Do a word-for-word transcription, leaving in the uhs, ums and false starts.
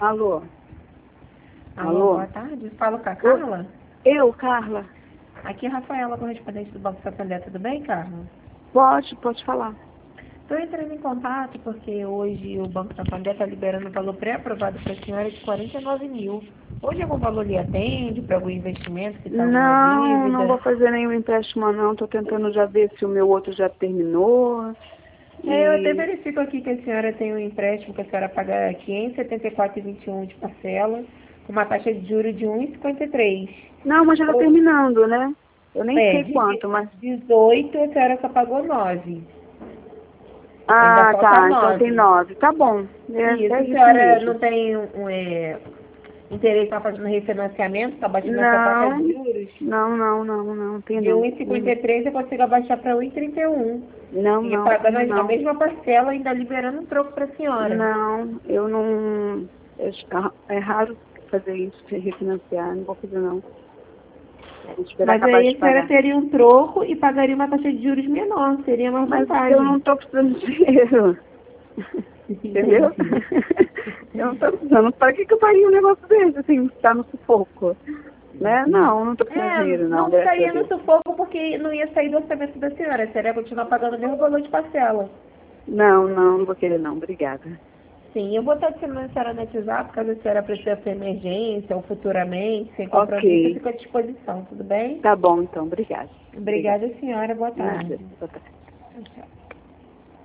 Alô? Alô, Alô? boa tarde. Falo com a Carla? Eu, Carla? Aqui é a Rafaela, correspondente do Banco Santander. Tudo bem, Carla? Pode, pode falar. Estou entrando em contato porque hoje o Banco Santander está liberando um valor pré-aprovado para a senhora de quarenta e nove mil. Hoje algum valor lhe atende para algum investimento que está alguma Não, não vou dívida? fazer nenhum empréstimo não. Estou tentando já ver se o meu outro já terminou. É, eu até E... verifico aqui que a senhora tem um empréstimo que a senhora paga quinhentos e setenta e quatro reais e vinte e um centavos de parcela, com uma taxa de juros de um vírgula cinquenta e três. Não, mas já está Ou- terminando, né? Eu nem É, sei de quanto, mas... dezoito a senhora só pagou nove. Ainda Ah, falta tá. Então tem nove. nove. Tá bom. É, Isso, é a isso senhora mesmo. não tem um, é, interesse em estar fazendo refinanciamento, está baixando essa taxa Não, de juros? não, não, não, não. Tem De não. um vírgula cinquenta e três eu consigo abaixar para um vírgula trinta e um. Não, E não, pagando a a não. mesma parcela, ainda liberando um troco para a senhora. Não, eu não... eu- É raro fazer isso, de refinanciar. Não vou fazer não. Vou esperar Mas acabar aí de a senhora pagar. teria um troco e pagaria uma taxa de juros menor, seria uma Mas eu não vantagem. estou precisando de dinheiro. Entendeu? Entendi. Eu não estou precisando. Para que, que eu faria um negócio desse, assim, estar no sufoco? Né? Não, não estou precisando de É, dinheiro, não, não graças a ficaria no Deus. sufoco porque não ia sair do orçamento da senhora, a senhora ia continuar pagando o mesmo valor de parcela. Não, não, não vou querer não, obrigada. Sim, eu vou estar adicionando a senhora no WhatsApp, caso a senhora precise de emergência ou futuramente, sem compromisso, eu Ok, fico à disposição, tudo bem? tá bom então, obrigada. Obrigada. Obrigada, senhora. Boa Nada, tarde. boa tarde. Tchau, tchau.